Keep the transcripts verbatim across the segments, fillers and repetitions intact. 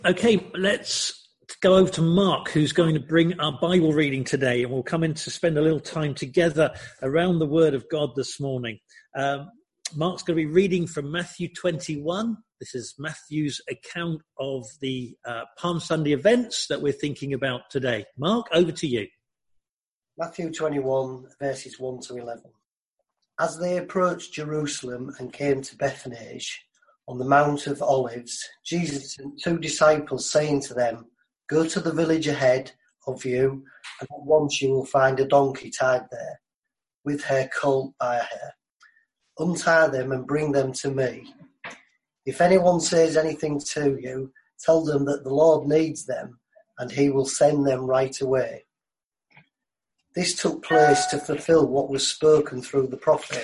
Okay, let's go over to Mark, who's going to bring our Bible reading today, and we'll come in to spend a little time together around the Word of God this morning. Um, Mark's going to be reading from Matthew twenty-one. This is Matthew's account of the uh, Palm Sunday events that we're thinking about today. Mark, over to you. Matthew twenty-one, verses one to eleven. As they approached Jerusalem and came to Bethphage on the Mount of Olives, Jesus sent two disciples, saying to them, "Go to the village ahead of you, and at once you will find a donkey tied there, with her colt by her hair. Untie them and bring them to me. If anyone says anything to you, tell them that the Lord needs them, and he will send them right away." This took place to fulfill what was spoken through the prophet.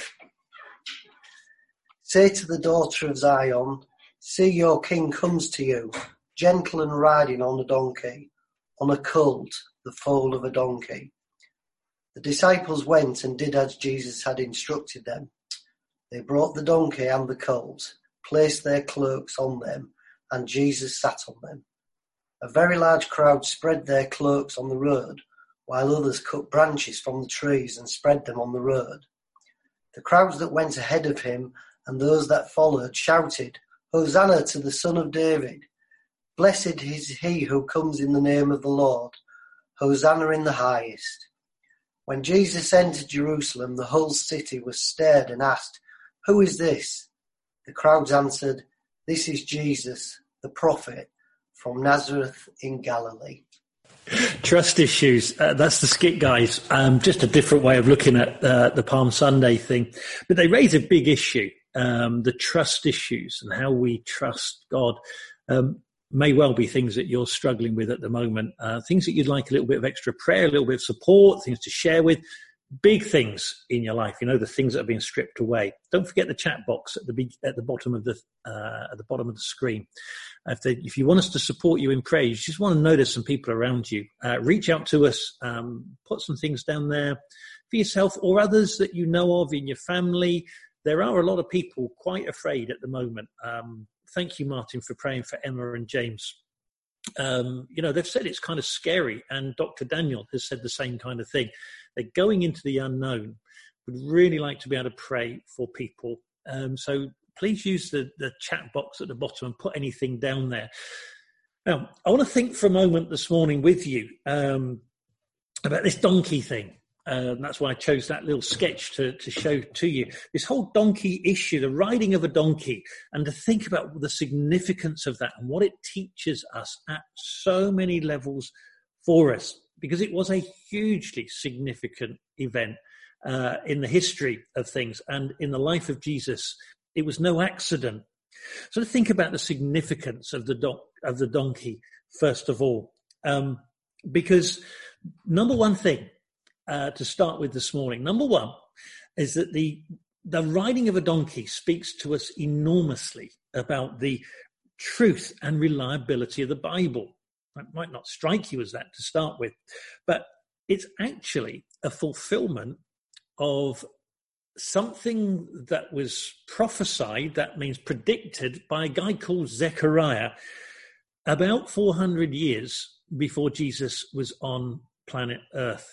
"Say to the daughter of Zion, see, your king comes to you, gentle and riding on a donkey, on a colt, the foal of a donkey." The disciples went and did as Jesus had instructed them. They brought the donkey and the colt, placed their cloaks on them, and Jesus sat on them. A very large crowd spread their cloaks on the road, while others cut branches from the trees and spread them on the road. The crowds that went ahead of him and those that followed shouted, "Hosanna to the Son of David! Blessed is he who comes in the name of the Lord! Hosanna in the highest!" When Jesus entered Jerusalem, the whole city was stirred and asked, "Who is this?" The crowds answered, "This is Jesus, the prophet, from Nazareth in Galilee." Trust issues. Uh, that's the skit, guys. Um, just a different way of looking at uh, the Palm Sunday thing. But they raise a big issue, um, the trust issues and how we trust God. Um, may well be things that you're struggling with at the moment, uh, things that you'd like a little bit of extra prayer, a little bit of support, things to share with. Big things in your life, you know, the things that are being stripped away. Don't forget the chat box at the big, at the bottom of the uh, at the bottom of the screen. If, they, if you want us to support you in prayer, you just want to notice some people around you. Uh, reach out to us, um, put some things down there for yourself or others that you know of in your family. There are a lot of people quite afraid at the moment. Um, thank you, Martin, for praying for Emma and James. Um, you know, they've said it's kind of scary, and Doctor Daniel has said the same kind of thing. They're going into the unknown. Would really like to be able to pray for people. Um, so please use the, the chat box at the bottom and put anything down there. Now, I want to think for a moment this morning with you um, about this donkey thing. Um, that's why I chose that little sketch to, to show to you. This whole donkey issue, the riding of a donkey, and to think about the significance of that and what it teaches us at so many levels for us, because it was a hugely significant event uh, in the history of things and in the life of Jesus. It was no accident. So to think about the significance of the do- of the donkey, first of all, um, because number one thing, Uh, to start with this morning. Number one is that the the riding of a donkey speaks to us enormously about the truth and reliability of the Bible. It might not strike you as that to start with, but it's actually a fulfillment of something that was prophesied, that means predicted, by a guy called Zechariah about four hundred years before Jesus was on planet Earth.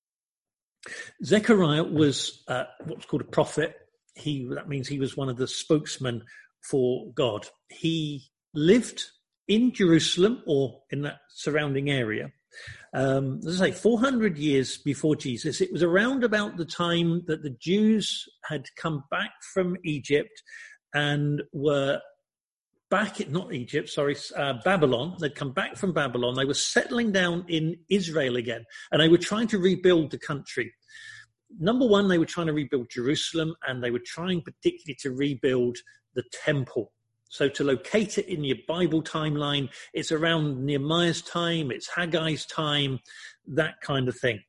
Zechariah was uh, what's called a prophet. He that means he was one of the spokesmen for God. He lived in Jerusalem or in that surrounding area. Um, as I say, four hundred years before Jesus. It was around about the time that the Jews had come back from Egypt and were back in, not Egypt, sorry, uh, Babylon. They'd come back from Babylon. They were settling down in Israel again, and they were trying to rebuild the country. Number one, they were trying to rebuild Jerusalem, and they were trying particularly to rebuild the temple. So to locate it in your Bible timeline, it's around Nehemiah's time, it's Haggai's time, that kind of thing.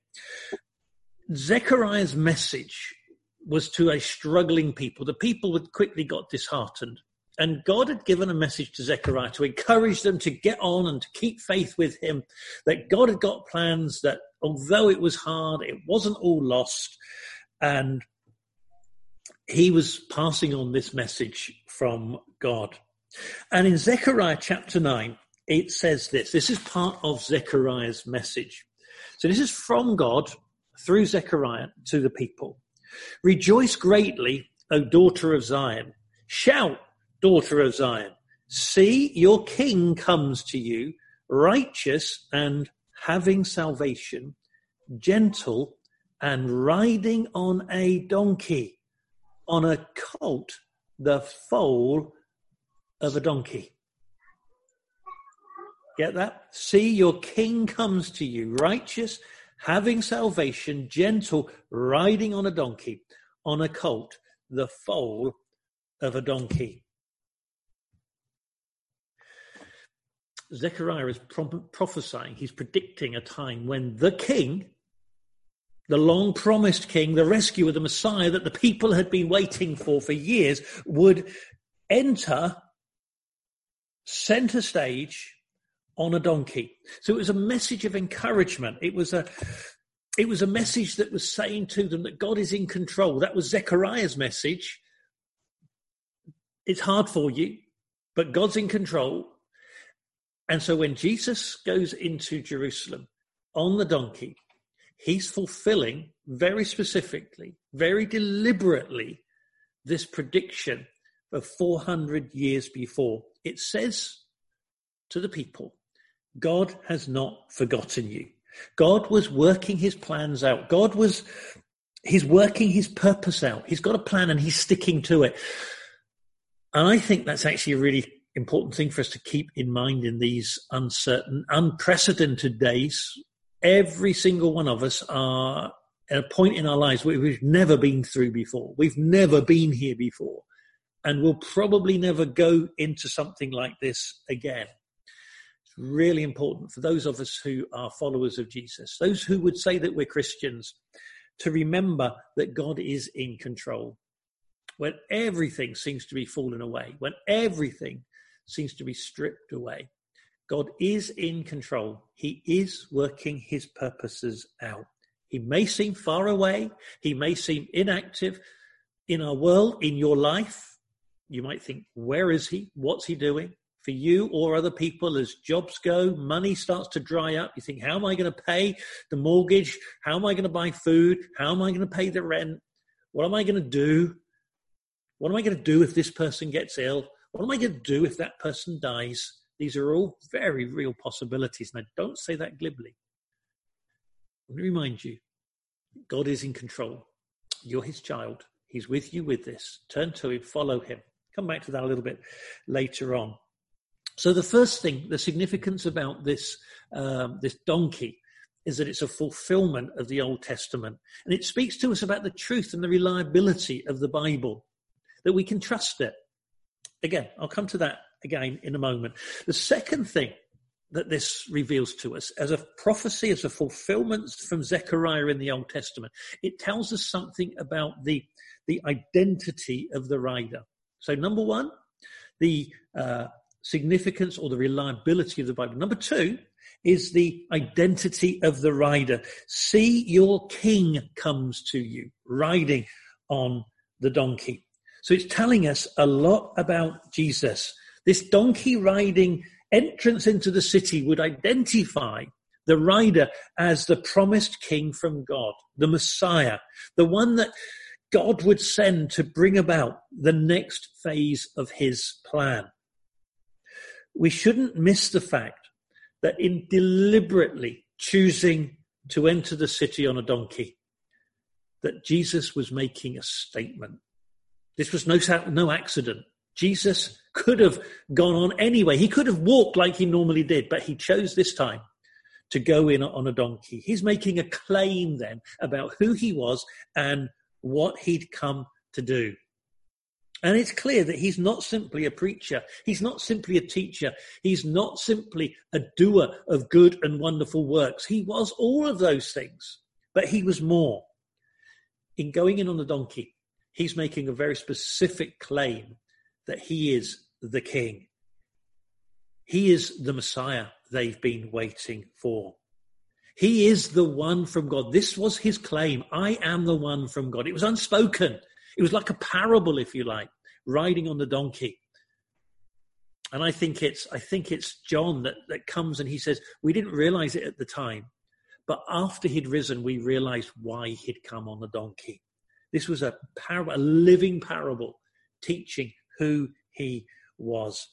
Zechariah's message was to a struggling people. The people had quickly got disheartened. And God had given a message to Zechariah to encourage them to get on and to keep faith with him, that God had got plans, that although it was hard, it wasn't all lost. And he was passing on this message from God. And in Zechariah chapter nine, it says this. This is part of Zechariah's message. So this is from God through Zechariah to the people. Rejoice greatly, O daughter of Zion. Shout, daughter of Zion. See, your king comes to you, righteous and having salvation, gentle and riding on a donkey, on a colt, the foal of a donkey. Get that? See, your king comes to you, righteous, having salvation, gentle, riding on a donkey, on a colt, the foal of a donkey. Zechariah is prophesying, he's predicting a time when the king, the long-promised king, the rescuer, the Messiah that the people had been waiting for for years, would enter center stage on a donkey. So it was a message of encouragement. It was a, it was a message that was saying to them that God is in control. That was Zechariah's message. It's hard for you, but God's in control. And so when Jesus goes into Jerusalem on the donkey, he's fulfilling very specifically, very deliberately, this prediction of four hundred years before. It says to the people, God has not forgotten you. God was working his plans out. God was, he's working his purpose out. He's got a plan and he's sticking to it. And I think that's actually a really important thing for us to keep in mind in these uncertain, unprecedented days. Every single one of us are at a point in our lives where we've never been through before. We've never been here before. And we'll probably never go into something like this again. It's really important for those of us who are followers of Jesus, those who would say that we're Christians, to remember that God is in control. When everything seems to be falling away, when everything seems to be stripped away, God is in control. He is working his purposes out. He may seem far away. He may seem inactive in our world, in your life. You might think, where is he? What's he doing? For you or other people, as jobs go, money starts to dry up. You think, how am I going to pay the mortgage? How am I going to buy food? How am I going to pay the rent? What am I going to do? What am I going to do if this person gets ill? What am I going to do if that person dies? These are all very real possibilities, and I don't say that glibly. Let me remind you, God is in control. You're his child. He's with you with this. Turn to him, follow him. Come back to that a little bit later on. So the first thing, the significance about this, um, this donkey, is that it's a fulfillment of the Old Testament. And it speaks to us about the truth and the reliability of the Bible, that we can trust it. Again, I'll come to that again in a moment. The second thing that this reveals to us as a prophecy, as a fulfillment from Zechariah in the Old Testament, it tells us something about the, the identity of the rider. So number one, the uh, significance or the reliability of the Bible. Number two is the identity of the rider. See, your king comes to you, riding on the donkey. So it's telling us a lot about Jesus. This donkey riding entrance into the city would identify the rider as the promised king from God, the Messiah, the one that God would send to bring about the next phase of his plan. We shouldn't miss the fact that in deliberately choosing to enter the city on a donkey, that Jesus was making a statement. This was no, no accident. Jesus could have gone on anyway. He could have walked like he normally did, but he chose this time to go in on a donkey. He's making a claim then about who he was and what he'd come to do. And it's clear that he's not simply a preacher. He's not simply a teacher. He's not simply a doer of good and wonderful works. He was all of those things, but he was more. In going in on the donkey, he's making a very specific claim that he is the king. He is the Messiah they've been waiting for. He is the one from God. This was his claim. I am the one from God. It was unspoken. It was like a parable, if you like, riding on the donkey. And I think it's I think it's John that, that comes and he says, we didn't realize it at the time, but after he'd risen, we realized why he'd come on the donkey. This was a parable, a living parable, teaching who he was.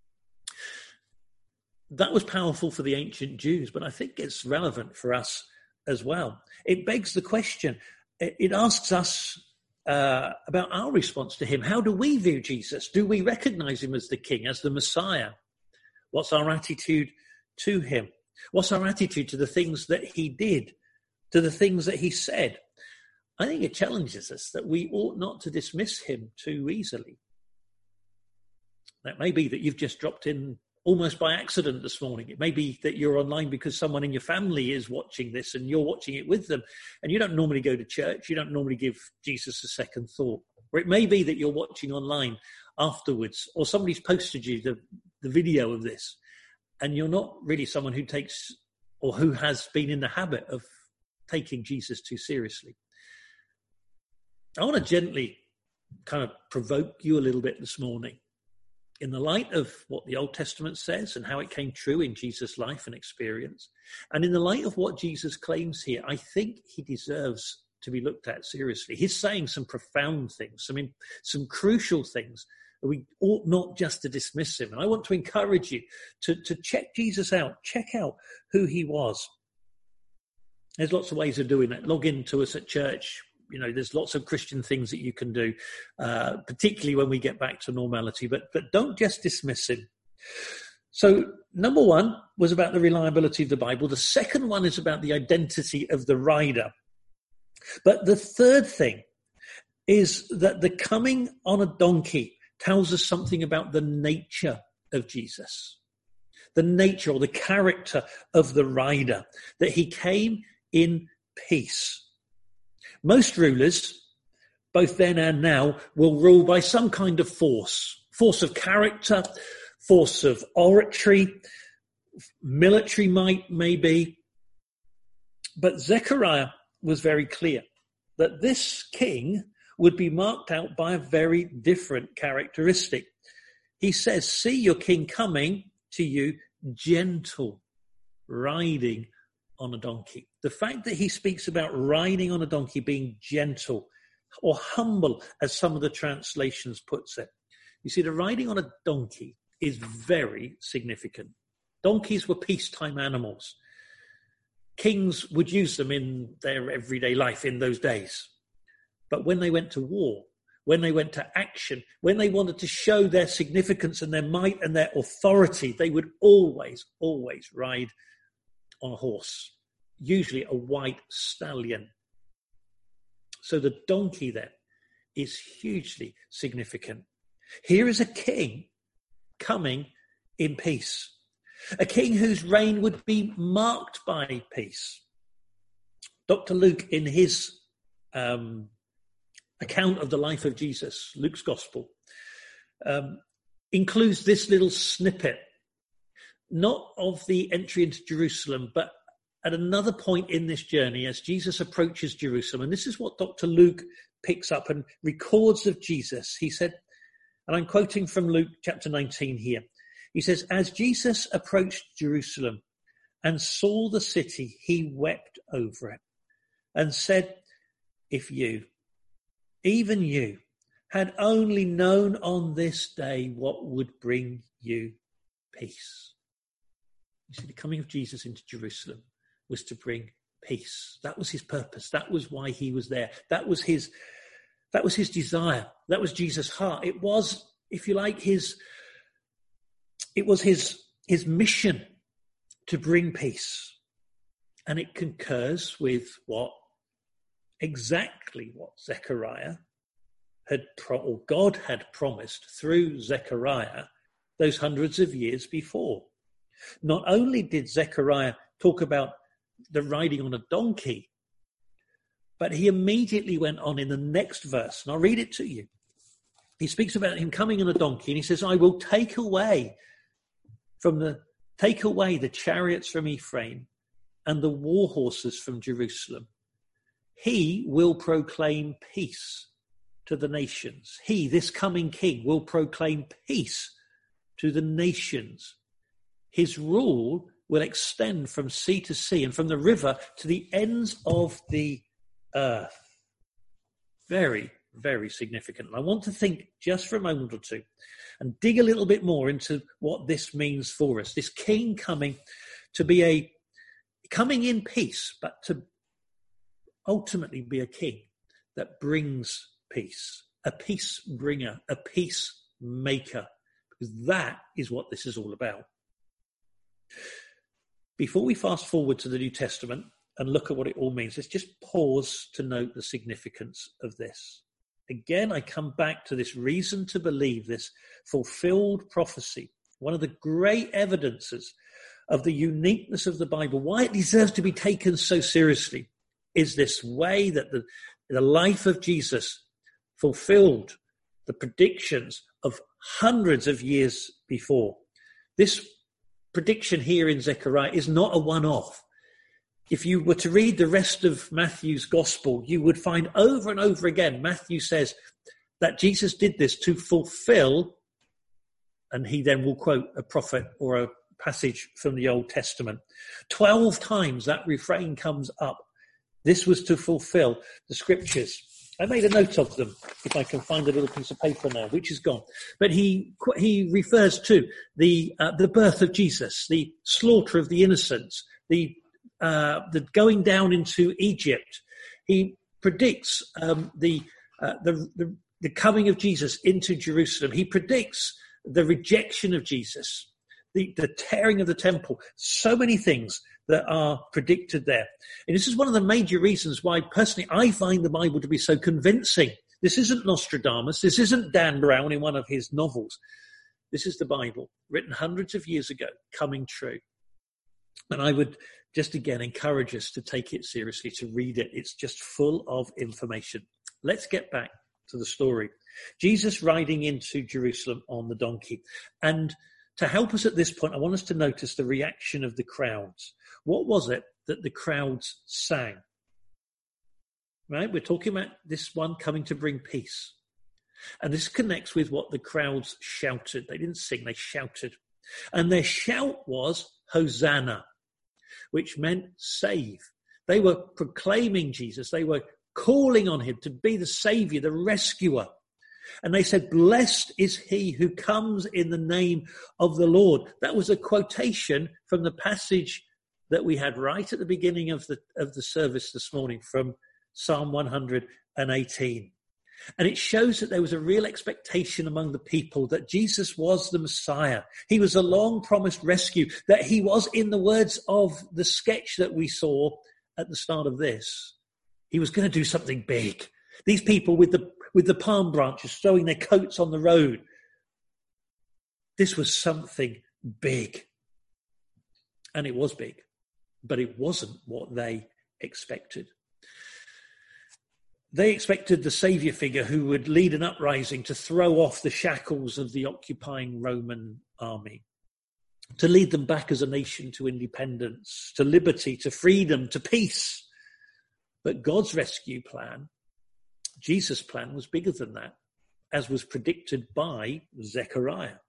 That was powerful for the ancient Jews, but I think it's relevant for us as well. It begs the question, it asks us uh, about our response to him. How do we view Jesus? Do we recognize him as the King, as the Messiah? What's our attitude to him? What's our attitude to the things that he did, to the things that he said? I think it challenges us that we ought not to dismiss him too easily. That may be that you've just dropped in almost by accident this morning. It may be that you're online because someone in your family is watching this and you're watching it with them, and you don't normally go to church. You don't normally give Jesus a second thought. Or it may be that you're watching online afterwards, or somebody's posted you the, the video of this, and you're not really someone who takes or who has been in the habit of taking Jesus too seriously. I want to gently kind of provoke you a little bit this morning. In the light of what the Old Testament says and how it came true in Jesus' life and experience, and in the light of what Jesus claims here, I think he deserves to be looked at seriously. He's saying some profound things, I mean, some crucial things. We ought not just to dismiss him. And I want to encourage you to, to check Jesus out, check out who he was. There's lots of ways of doing that. Log in to us at church. You know, there's lots of Christian things that you can do, uh, particularly when we get back to normality, but but don't just dismiss him. So number one was about the reliability of the Bible. The second one is about the identity of the rider. But the third thing is that the coming on a donkey tells us something about the nature of Jesus, the nature or the character of the rider, that he came in peace. Most rulers, both then and now, will rule by some kind of force, force of character, force of oratory, military might maybe. But Zechariah was very clear that this king would be marked out by a very different characteristic. He says, see your king coming to you gentle, riding on a donkey. The fact that he speaks about riding on a donkey being gentle or humble, as some of the translations puts it. You see, the riding on a donkey is very significant. Donkeys were peacetime animals. Kings would use them in their everyday life in those days. But when they went to war, when they went to action, when they wanted to show their significance and their might and their authority, they would always, always ride on a horse, usually a white stallion. So the donkey then is hugely significant. Here is a king coming in peace, a king whose reign would be marked by peace. Doctor Luke, in his um, account of the life of Jesus, Luke's Gospel, um, includes this little snippet, not of the entry into Jerusalem, but at another point in this journey as Jesus approaches Jerusalem. And this is what Doctor Luke picks up and records of Jesus. He said, and I'm quoting from Luke chapter nineteen here. He says, as Jesus approached Jerusalem and saw the city, he wept over it and said, if you, even you, had only known on this day what would bring you peace. You see, the coming of Jesus into Jerusalem was to bring peace. That was his purpose. That was why he was there. That was his, that was his desire. That was Jesus' heart. It was, if you like, his, it was his, his mission to bring peace. And it concurs with what, exactly what Zechariah had, pro- or God had promised through Zechariah those hundreds of years before. Not only did Zechariah talk about the riding on a donkey, but he immediately went on in the next verse, and I'll read it to you. He speaks about him coming on a donkey, and he says, I will take away from the take away the chariots from Ephraim and the war horses from Jerusalem. He will proclaim peace to the nations. He, this coming king, will proclaim peace to the nations. His rule will extend from sea to sea and from the river to the ends of the earth. Very, very significant. I want to think just for a moment or two and dig a little bit more into what this means for us. This king coming to be a, coming in peace, but to ultimately be a king that brings peace, a peace bringer, a peacemaker, because that is what this is all about. Before we fast forward to the New Testament and look at what it all means, let's just pause to note the significance of this. Again, I come back to this reason to believe, this fulfilled prophecy. One of the great evidences of the uniqueness of the Bible, why it deserves to be taken so seriously, is this way that the, the life of Jesus fulfilled the predictions of hundreds of years before. This prediction here in Zechariah is not a one-off. If you were to read the rest of Matthew's gospel, you would find over and over again, Matthew says that Jesus did this to fulfill, and he then will quote a prophet or a passage from the Old Testament. Twelve times that refrain comes up. This was to fulfill the scriptures. I made a note of them, if I can find a little piece of paper now, which is gone. But he he refers to the uh, the birth of Jesus, the slaughter of the innocents, the uh, the going down into Egypt. He predicts um, the, uh, the the the coming of Jesus into Jerusalem. He predicts the rejection of Jesus, the, the tearing of the temple. So many things that are predicted there. And this is one of the major reasons why, personally, I find the Bible to be so convincing. This isn't Nostradamus. This isn't Dan Brown in one of his novels. This is the Bible, written hundreds of years ago, coming true. And I would just again encourage us to take it seriously, to read it. It's just full of information. Let's get back to the story. Jesus riding into Jerusalem on the donkey. And to help us at this point, I want us to notice the reaction of the crowds. What was it that the crowds sang? Right? We're talking about this one coming to bring peace. And this connects with what the crowds shouted. They didn't sing, they shouted. And their shout was Hosanna, which meant save. They were proclaiming Jesus. They were calling on him to be the savior, the rescuer. And they said, blessed is he who comes in the name of the Lord. That was a quotation from the passage that we had right at the beginning of the of the service this morning from Psalm one hundred eighteen. And it shows that there was a real expectation among the people that Jesus was the Messiah. He was a long-promised rescue, that he was, in the words of the sketch that we saw at the start of this, he was going to do something big. These people with the with the palm branches throwing their coats on the road, this was something big. And it was big, but it wasn't what they expected. They expected the saviour figure who would lead an uprising to throw off the shackles of the occupying Roman army, to lead them back as a nation to independence, to liberty, to freedom, to peace. But God's rescue plan, Jesus' plan, was bigger than that, as was predicted by Zechariah.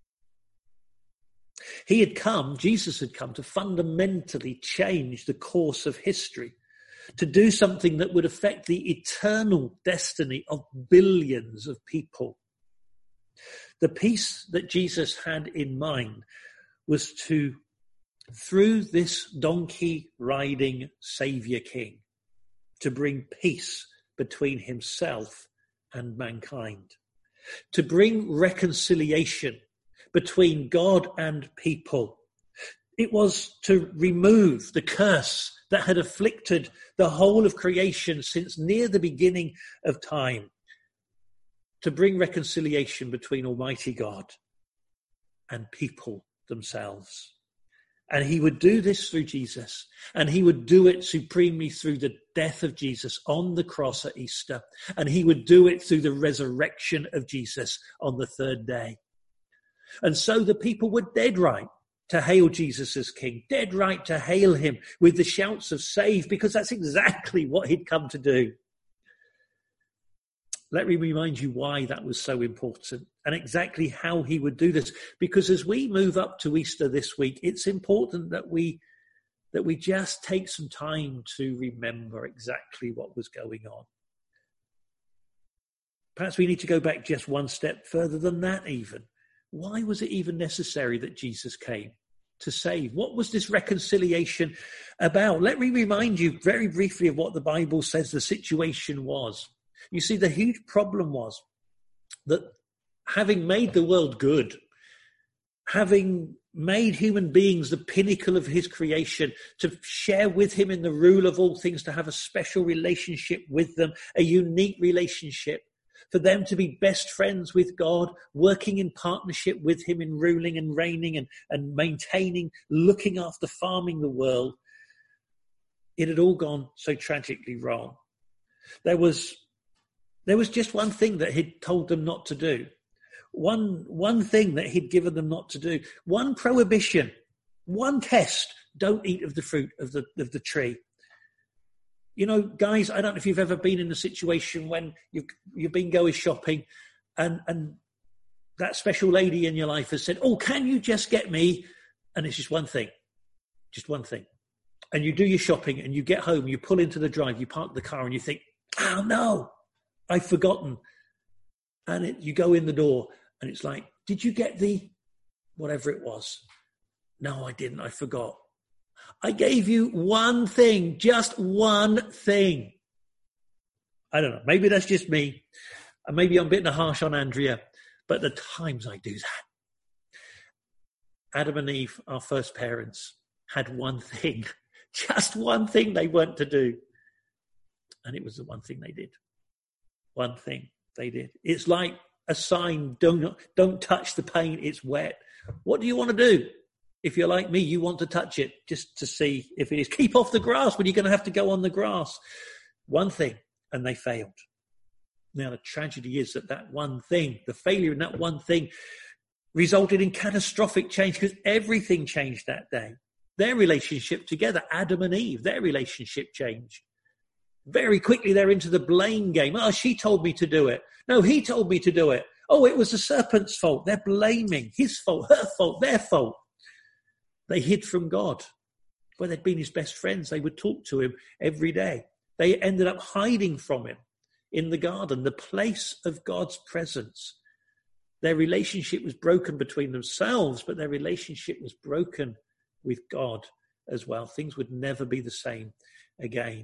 He had come, Jesus had come to fundamentally change the course of history, to do something that would affect the eternal destiny of billions of people. The peace that Jesus had in mind was to, through this donkey-riding Saviour King, to bring peace between himself and mankind, to bring reconciliation between God and people. It was to remove the curse that had afflicted the whole of creation since near the beginning of time, to bring reconciliation between Almighty God and people themselves. And he would do this through Jesus, and he would do it supremely through the death of Jesus on the cross at Easter, and he would do it through the resurrection of Jesus on the third day. And so the people were dead right to hail Jesus as King, dead right to hail him with the shouts of save, because that's exactly what he'd come to do. Let me remind you why that was so important and exactly how he would do this. Because as we move up to Easter this week, it's important that we that we just take some time to remember exactly what was going on. Perhaps we need to go back just one step further than that even. Why was it even necessary that Jesus came to save? What was this reconciliation about? Let me remind you very briefly of what the Bible says the situation was. You see, the huge problem was that having made the world good, having made human beings the pinnacle of his creation, to share with him in the rule of all things, to have a special relationship with them, a unique relationship, for them to be best friends with God, working in partnership with him in ruling and reigning and, and maintaining, looking after, farming the world. It had all gone so tragically wrong. There was, there was just one thing that he'd told them not to do. One, one thing that he'd given them not to do. One prohibition, one test: don't eat of the fruit of the, of the tree. You know, guys, I don't know if you've ever been in a situation when you've, you've been going shopping and, and that special lady in your life has said, oh, can you just get me? And it's just one thing, just one thing. And you do your shopping and you get home, you pull into the drive, you park the car and you think, oh no, I've forgotten. And it, you go in the door and it's like, did you get the whatever it was? No, I didn't. I forgot. I gave you one thing, just one thing. I don't know. Maybe that's just me. And maybe I'm a bit harsh on Andrea, but the times I do that. Adam and Eve, our first parents, had one thing, just one thing they weren't to do. And it was the one thing they did. One thing they did. It's like a sign, don't, don't touch the paint, it's wet. What do you want to do? If you're like me, you want to touch it just to see if it is. Keep off the grass when you're going to have to go on the grass. One thing, and they failed. Now, the tragedy is that that one thing, the failure in that one thing, resulted in catastrophic change because everything changed that day. Their relationship together, Adam and Eve, their relationship changed. Very quickly, they're into the blame game. Oh, she told me to do it. No, he told me to do it. Oh, it was the serpent's fault. They're blaming his fault, her fault, their fault. They hid from God. Where they'd been his best friends, they would talk to him every day. They ended up hiding from him in the garden, the place of God's presence. Their relationship was broken between themselves, but their relationship was broken with God as well. Things would never be the same again.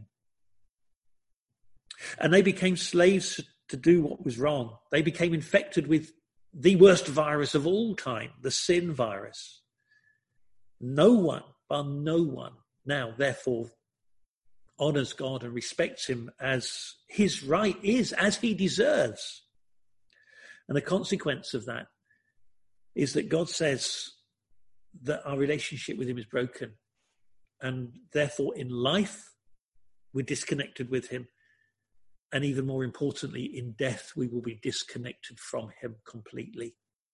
And they became slaves to do what was wrong. They became infected with the worst virus of all time, the sin virus. No one, but no one now, therefore, honours God and respects him as his right is, as he deserves. And the consequence of that is that God says that our relationship with him is broken. And therefore, in life, we're disconnected with him. And even more importantly, in death, we will be disconnected from him completely.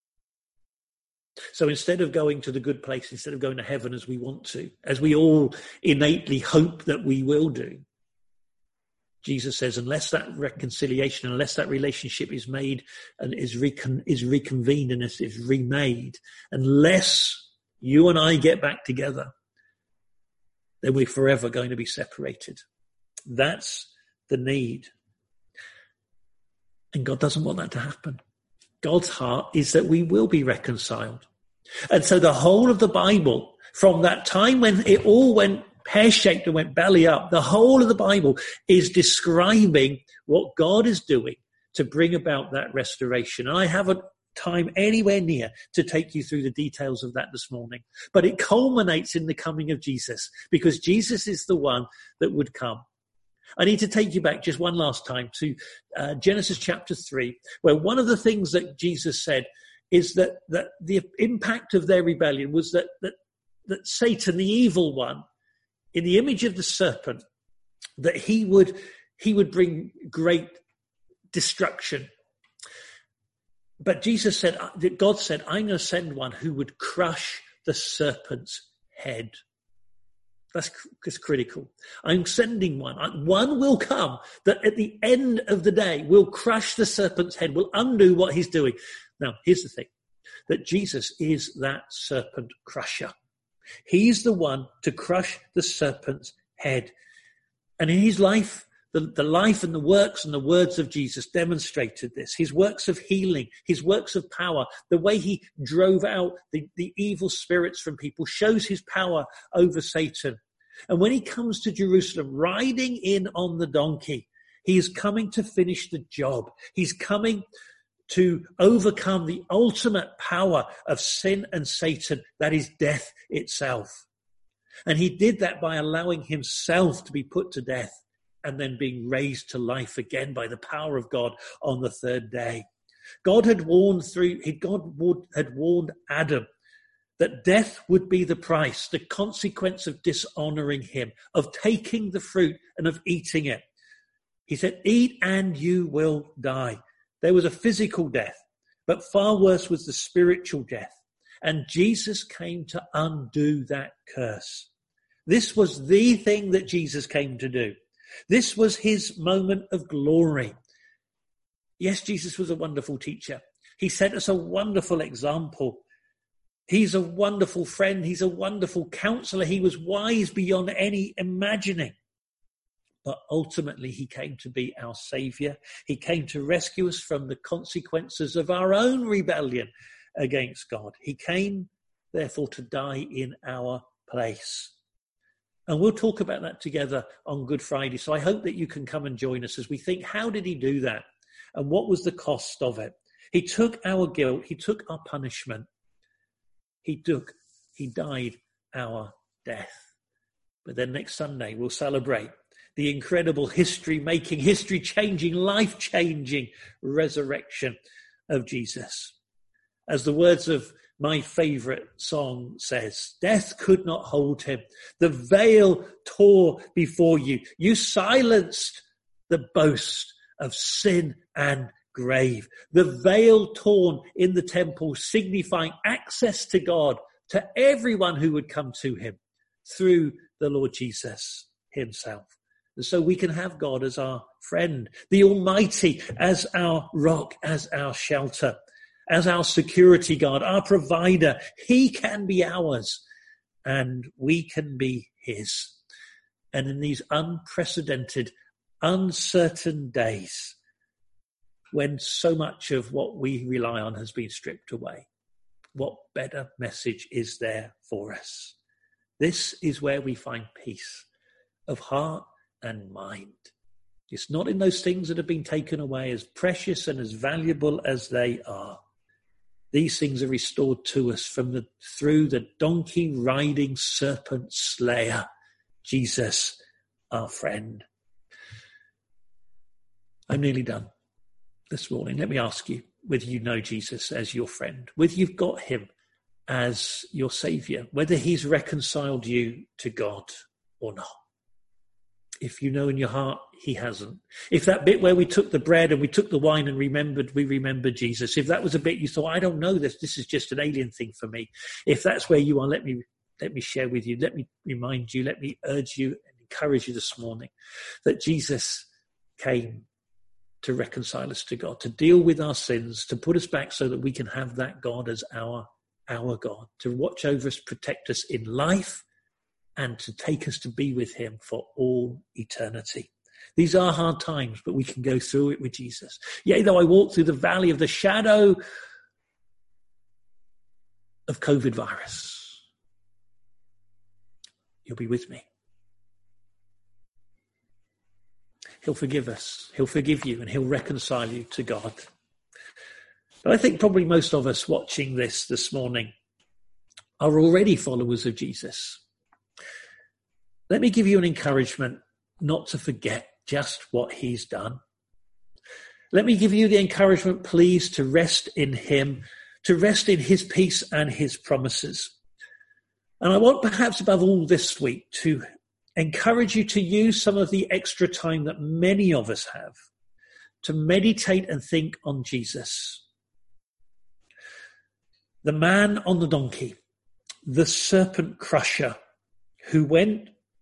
So instead of going to the good place, instead of going to heaven as we want to, as we all innately hope that we will do, Jesus says, unless that reconciliation, unless that relationship is made and is, recon- is reconvened and is, is remade, unless you and I get back together, then we're forever going to be separated. That's the need. And God doesn't want that to happen. God's heart is that we will be reconciled. And so the whole of the Bible, from that time when it all went pear-shaped and went belly up, the whole of the Bible is describing what God is doing to bring about that restoration. And I haven't time anywhere near to take you through the details of that this morning. But it culminates in the coming of Jesus, because Jesus is the one that would come. I need to take you back just one last time to uh, Genesis chapter three, where one of the things that Jesus said is that, that the impact of their rebellion was that, that, that Satan, the evil one, in the image of the serpent, that he would, he would bring great destruction. But Jesus said, that God said, I'm going to send one who would crush the serpent's head. That's, that's critical. I'm sending one. One will come that at the end of the day will crush the serpent's head, will undo what he's doing. Now, here's the thing, that Jesus is that serpent crusher. He's the one to crush the serpent's head. And in his life, the, the life and the works and the words of Jesus demonstrated this. His works of healing, his works of power, the way he drove out the, the evil spirits from people shows his power over Satan. And when he comes to Jerusalem, riding in on the donkey, he is coming to finish the job. He's coming to overcome the ultimate power of sin and Satan, that is death itself. And he did that by allowing himself to be put to death and then being raised to life again by the power of God on the third day. God had warned through, God had warned Adam that death would be the price, the consequence of dishonoring him, of taking the fruit and of eating it. He said, eat and you will die. There was a physical death, but far worse was the spiritual death. And Jesus came to undo that curse. This was the thing that Jesus came to do. This was his moment of glory. Yes, Jesus was a wonderful teacher. He set us a wonderful example. He's a wonderful friend. He's a wonderful counselor. He was wise beyond any imagining. But ultimately, he came to be our saviour. He came to rescue us from the consequences of our own rebellion against God. He came, therefore, to die in our place. And we'll talk about that together on Good Friday. So I hope that you can come and join us as we think, how did he do that? And what was the cost of it? He took our guilt. He took our punishment. He took, he died our death. But then next Sunday, we'll celebrate the incredible history-making, history-changing, life-changing resurrection of Jesus. As the words of my favourite song says, death could not hold him. The veil tore before you. You silenced the boast of sin and grave. The veil torn in the temple, signifying access to God, to everyone who would come to him through the Lord Jesus himself. And so we can have God as our friend, the Almighty as our rock, as our shelter, as our security guard, our provider. He can be ours and we can be his. And in these unprecedented, uncertain days, when so much of what we rely on has been stripped away, what better message is there for us? This is where we find peace of heart and mind. It's not in those things that have been taken away, as precious and as valuable as they are. These things are restored to us from the through the donkey riding serpent slayer, Jesus, our friend. I'm nearly done this morning. Let me ask you whether you know Jesus as your friend, whether you've got him as your saviour, whether he's reconciled you to God or not. If you know in your heart he hasn't. If that bit where we took the bread and we took the wine and remembered, we remembered Jesus. If that was a bit you thought, I don't know this, this is just an alien thing for me. If that's where you are, let me let me share with you. Let me remind you, let me urge you and encourage you this morning that Jesus came to reconcile us to God, to deal with our sins, to put us back so that we can have that God as our, our God, to watch over us, protect us in life, and to take us to be with him for all eternity. These are hard times, but we can go through it with Jesus. Yea, though I walk through the valley of the shadow of COVID virus, you'll be with me. He'll forgive us. He'll forgive you and he'll reconcile you to God. But I think probably most of us watching this this morning are already followers of Jesus. Let me give you an encouragement not to forget just what he's done. Let me give you the encouragement, please, to rest in him, to rest in his peace and his promises. And I want perhaps above all this week to encourage you to use some of the extra time that many of us have to meditate and think on Jesus. The man on the donkey, the serpent crusher, who went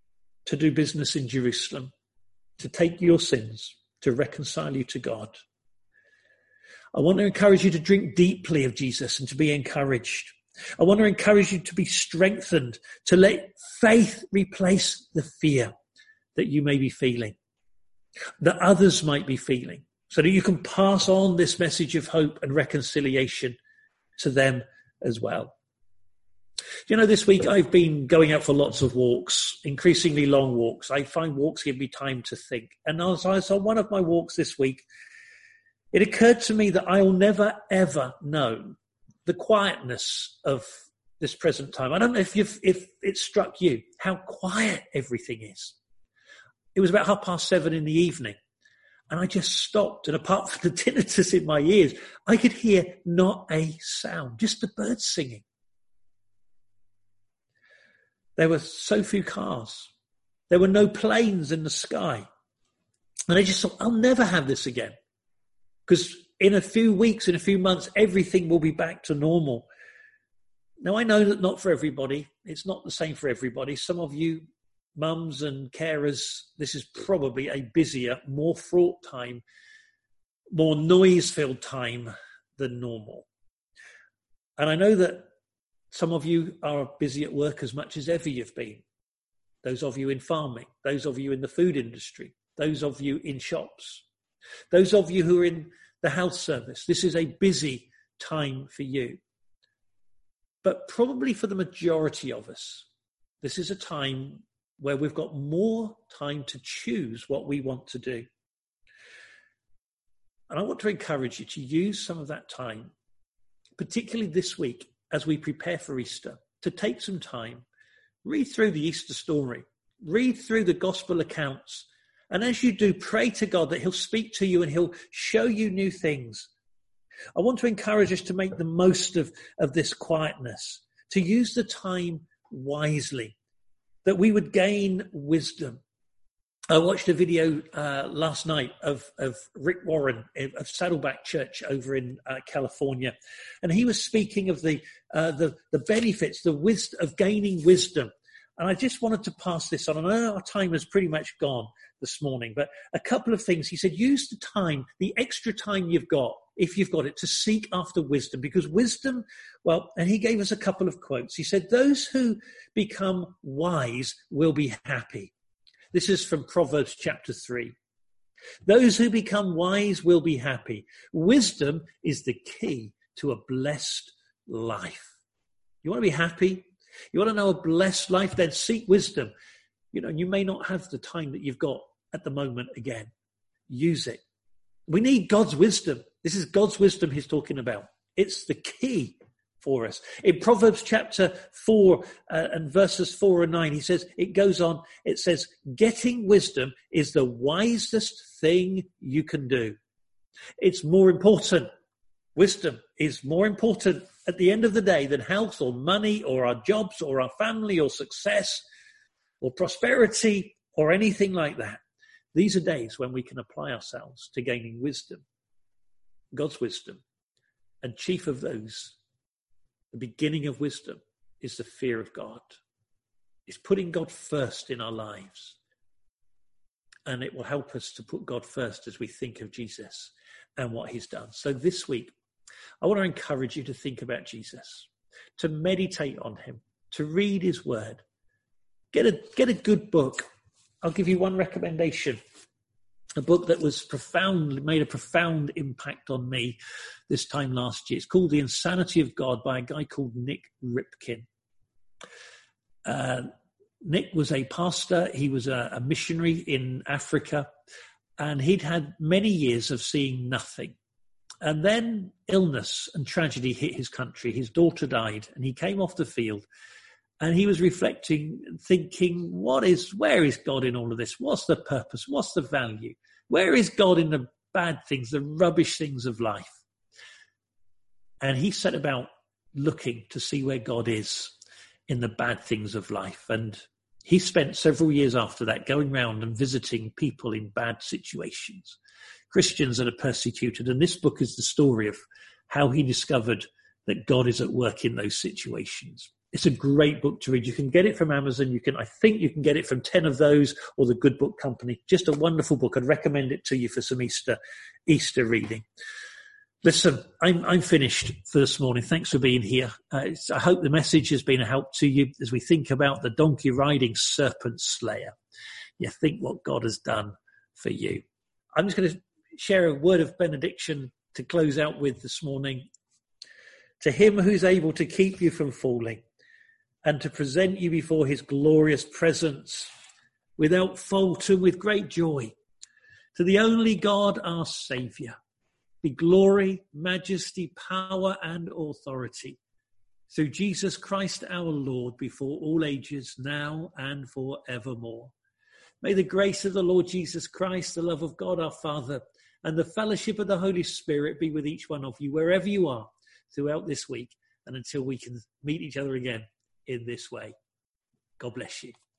to do business in Jerusalem, to take your sins, to reconcile you to God. I want to encourage you to drink deeply of Jesus and to be encouraged. I want to encourage you to be strengthened, to let faith replace the fear that you may be feeling, that others might be feeling, so that you can pass on this message of hope and reconciliation to them as well. You know, this week I've been going out for lots of walks, increasingly long walks. I find walks give me time to think. And as I was on one of my walks this week, it occurred to me that I'll never, ever know the quietness of this present time. I don't know if you've, if it struck you how quiet everything is. It was about half past seven in the evening, and I just stopped. And apart from the tinnitus in my ears, I could hear not a sound, just the birds singing. There were so few cars. There were no planes in the sky. And I just thought, I'll never have this again. Because in a few weeks, in a few months, everything will be back to normal. Now, I know that not for everybody. It's not the same for everybody. Some of you mums and carers, this is probably a busier, more fraught time, more noise-filled time than normal. And I know that some of you are busy at work as much as ever you've been. Those of you in farming, those of you in the food industry, those of you in shops, those of you who are in the health service. This is a busy time for you. But probably for the majority of us, this is a time where we've got more time to choose what we want to do. And I want to encourage you to use some of that time, particularly this week, as we prepare for Easter, to take some time, read through the Easter story, read through the gospel accounts, and as you do, pray to God that he'll speak to you and he'll show you new things. I want to encourage us to make the most of, of this quietness, to use the time wisely, that we would gain wisdom. I watched a video uh, last night of, of Rick Warren of Saddleback Church over in uh, California, and he was speaking of the uh, the, the benefits, the wisdom of gaining wisdom. And I just wanted to pass this on. I know our time has pretty much gone this morning, but a couple of things. He said, use the time, the extra time you've got, if you've got it, to seek after wisdom, because wisdom, well, and he gave us a couple of quotes. He said, those who become wise will be happy. This is from Proverbs chapter three. Those who become wise will be happy. Wisdom is the key to a blessed life. You want to be happy? You want to know a blessed life? Then seek wisdom. You know, you may not have the time that you've got at the moment again. Use it. We need God's wisdom. This is God's wisdom he's talking about. It's the key for us. In Proverbs chapter four uh, and verses four and nine, he says, it goes on, it says, getting wisdom is the wisest thing you can do. It's more important. Wisdom is more important at the end of the day than health or money or our jobs or our family or success or prosperity or anything like that. These are days when we can apply ourselves to gaining wisdom, God's wisdom. And chief of those, the beginning of wisdom, is the fear of God. It's putting God first in our lives. And it will help us to put God first as we think of Jesus and what he's done. So this week, I want to encourage you to think about Jesus, to meditate on him, to read his word. Get a, get a good book. I'll give you one recommendation. A book that was profound, made a profound impact on me this time last year. It's called The Insanity of God by a guy called Nick Ripkin. Uh, Nick was a pastor. He was a, a missionary in Africa, and he'd had many years of seeing nothing. And then illness and tragedy hit his country. His daughter died, and he came off the field. And he was reflecting, thinking, what is, where is God in all of this? What's the purpose? What's the value? Where is God in the bad things, the rubbish things of life? And he set about looking to see where God is in the bad things of life. And he spent several years after that going around and visiting people in bad situations, Christians that are persecuted. And this book is the story of how he discovered that God is at work in those situations. It's a great book to read. You can get it from Amazon. You can, I think you can get it from ten of those or the Good Book Company. Just a wonderful book. I'd recommend it to you for some Easter, Easter reading. Listen, I'm, I'm finished for this morning. Thanks for being here. Uh, I hope the message has been a help to you as we think about the donkey riding serpent slayer. You think what God has done for you. I'm just going to share a word of benediction to close out with this morning. To him who's able to keep you from falling and to present you before his glorious presence without fault and with great joy. To the only God, our Saviour, be glory, majesty, power, and authority through Jesus Christ our Lord, before all ages, now and forevermore. May the grace of the Lord Jesus Christ, the love of God our Father, and the fellowship of the Holy Spirit be with each one of you, wherever you are, throughout this week, and until we can meet each other again in this way. God bless you.